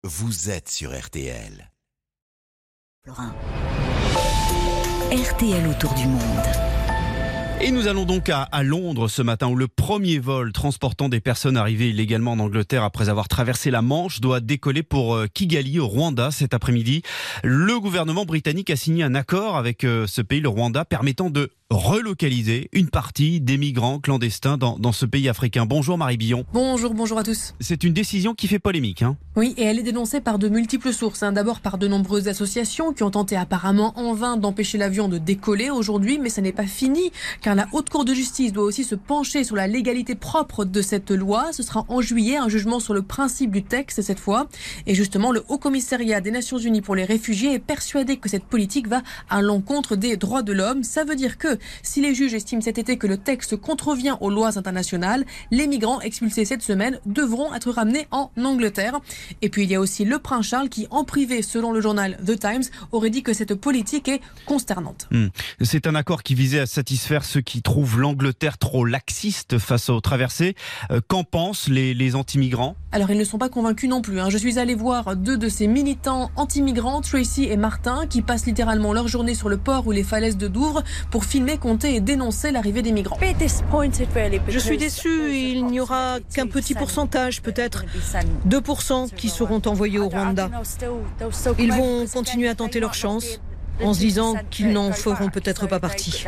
vous êtes sur RTL. RTL autour du monde. Et nous allons donc à Londres ce matin où le premier vol transportant des personnes arrivées illégalement en Angleterre après avoir traversé la Manche doit décoller pour Kigali au Rwanda cet après-midi. Le gouvernement britannique a signé un accord avec ce pays, le Rwanda, permettant de relocaliser une partie des migrants clandestins dans ce pays africain. Bonjour Marie Billon. Bonjour à tous. C'est une décision qui fait polémique. Oui, et elle est dénoncée par de multiples sources. D'abord par de nombreuses associations qui ont tenté apparemment en vain d'empêcher l'avion de décoller aujourd'hui, mais ça n'est pas fini, car la Haute Cour de justice doit aussi se pencher sur la légalité propre de cette loi. Ce sera en juillet un jugement sur le principe du texte cette fois. Et justement, le Haut Commissariat des Nations Unies pour les réfugiés est persuadé que cette politique va à l'encontre des droits de l'homme. Ça veut dire que si les juges estiment cet été que le texte contrevient aux lois internationales, les migrants expulsés cette semaine devront être ramenés en Angleterre. Et puis il y a aussi le prince Charles qui, en privé, selon le journal The Times, aurait dit que cette politique est consternante. C'est un accord qui visait à satisfaire ceux qui trouvent l'Angleterre trop laxiste face aux traversées. Qu'en pensent les anti-migrants ? Alors ils ne sont pas convaincus non plus. Je suis allée voir deux de ces militants anti-migrants, Tracy et Martin, qui passent littéralement leur journée sur le port ou les falaises de Douvres pour filmer, compter et dénoncer l'arrivée des migrants. Je suis déçue, il n'y aura qu'un petit pourcentage, peut-être 2% qui seront envoyés au Rwanda. Ils vont continuer à tenter leur chance en se disant qu'ils n'en feront peut-être pas partie.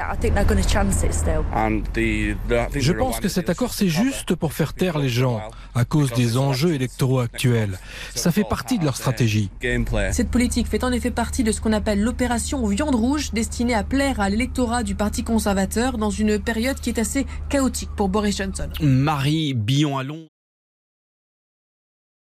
Je pense que cet accord c'est juste pour faire taire les gens à cause des enjeux électoraux actuels. Ça fait partie de leur stratégie. Cette politique fait en effet partie de ce qu'on appelle l'opération Viande Rouge, destinée à plaire à l'électorat du Parti conservateur dans une période qui est assez chaotique pour Boris Johnson. Marie Billon à Londres.